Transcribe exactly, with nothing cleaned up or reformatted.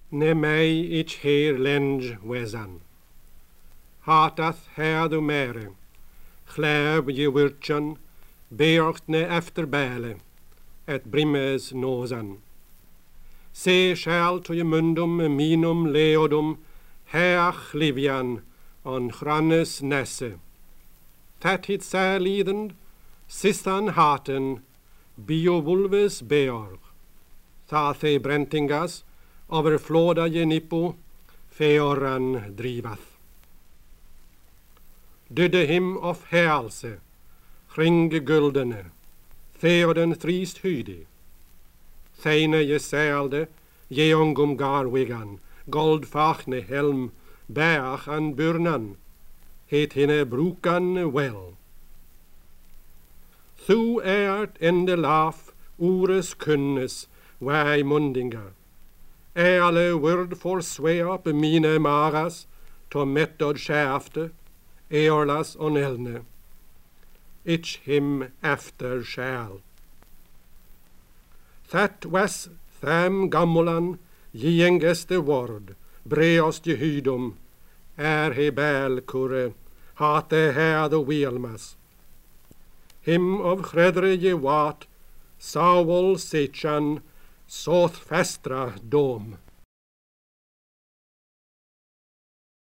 Ne mei ich her lenge wesan. Hatath herdu mere, chleb je wirtjan, beorcht ne efter bæle, et brimmes nosan. Se shall to je mundum minum leodum, heach livian, on chrannes nesse. Tat hit særlidend, sistan haten, bio vulves beorg. Tha the brentingas, over floda je nippo, feoran drivath. Dydde him of herelse, kringe guldene, theoden thriest hydi. Theine je selde, je ongum garwigan, goldfachne helm, berg an burnan, het hinne brukan wel. Thu ert in de laf, ures kunnes, wij mundinga. Alle word forsweer be mine maras, to metod schärfte, eorlas onelne. Ich him efter shall. That was tham gammulan, jengeste word, breost je hydum, er he bel kure, hate her de wheelmas. Him of chredre je wat, sawol sechan, soth festra dom.